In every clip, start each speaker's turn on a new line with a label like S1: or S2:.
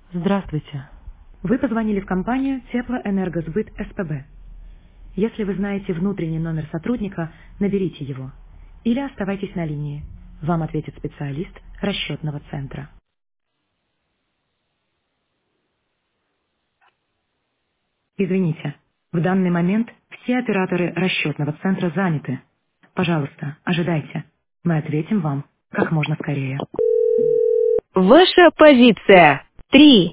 S1: Здравствуйте. Вы позвонили в компанию Теплоэнергосбыт СПБ. Если вы знаете внутренний номер сотрудника, наберите его. Или оставайтесь на линии. Вам ответит специалист расчетного центра. Извините, в данный момент все операторы расчетного центра заняты. Пожалуйста, ожидайте. Мы ответим вам как можно скорее. Ваша позиция. 3.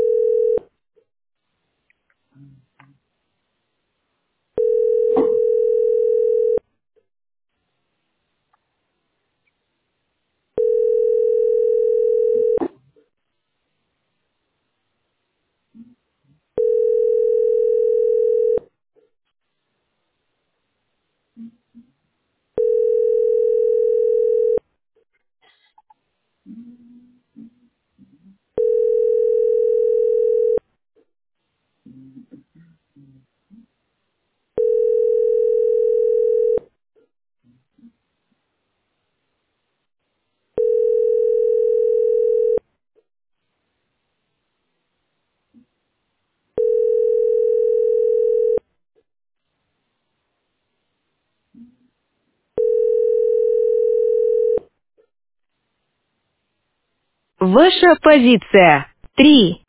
S1: Ваша позиция. 3.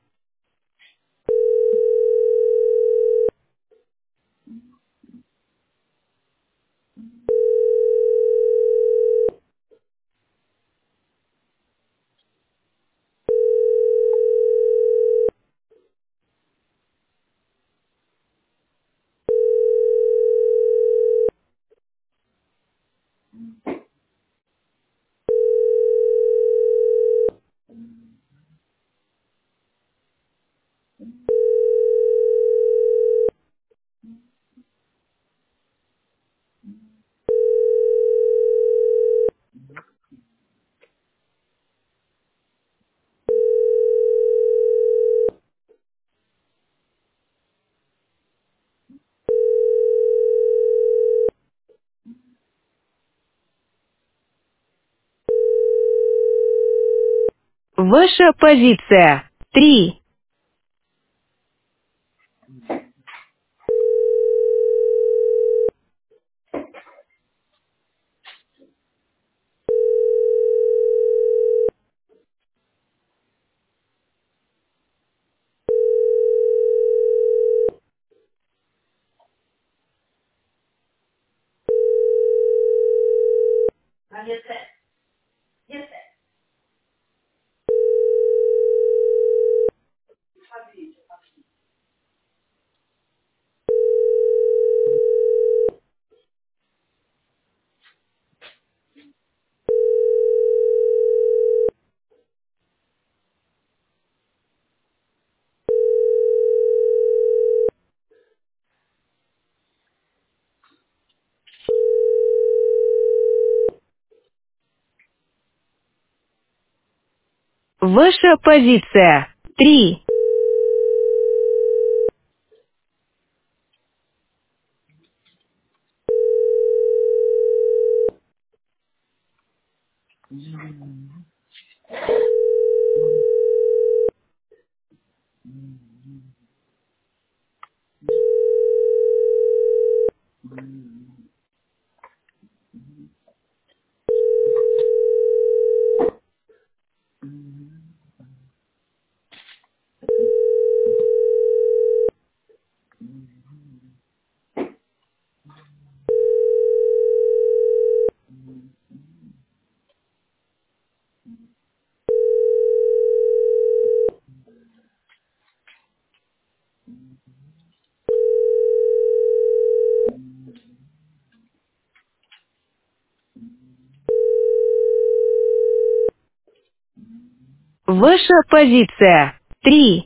S1: Ваша позиция. 3. Ваша позиция. 3. Ваша позиция. 3.